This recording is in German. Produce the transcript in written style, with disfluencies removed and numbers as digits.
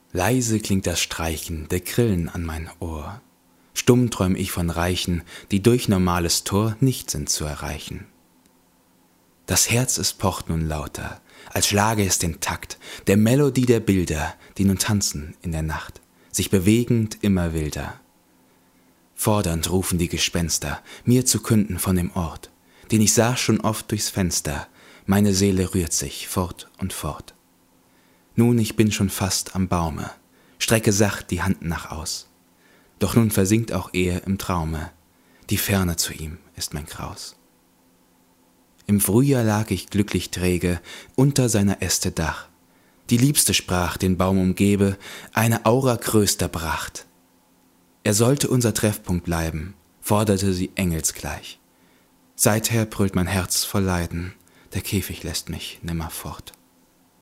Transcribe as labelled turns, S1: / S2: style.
S1: Leise klingt das Streichen der Grillen an mein Ohr. Stumm träum ich von Reichen, die durch normales Tor nicht sind zu erreichen. Das Herz es pocht nun lauter, als schlage es den Takt der Melodie der Bilder, die nun tanzen in der Nacht, sich bewegend immer wilder. Fordernd rufen die Gespenster, mir zu künden von dem Ort, den ich sah schon oft durchs Fenster, meine Seele rührt sich fort und fort. Nun, ich bin schon fast am Baume, strecke sacht die Hand nach aus, doch nun versinkt auch er im Traume, die Ferne zu ihm ist mein Graus. Im Frühjahr lag ich glücklich träge unter seiner Äste Dach, die Liebste sprach, den Baum umgebe, eine Aura größter Pracht. Er sollte unser Treffpunkt bleiben, forderte sie engelsgleich. Seither brüllt mein Herz voll Leiden, der Käfig lässt mich nimmer fort.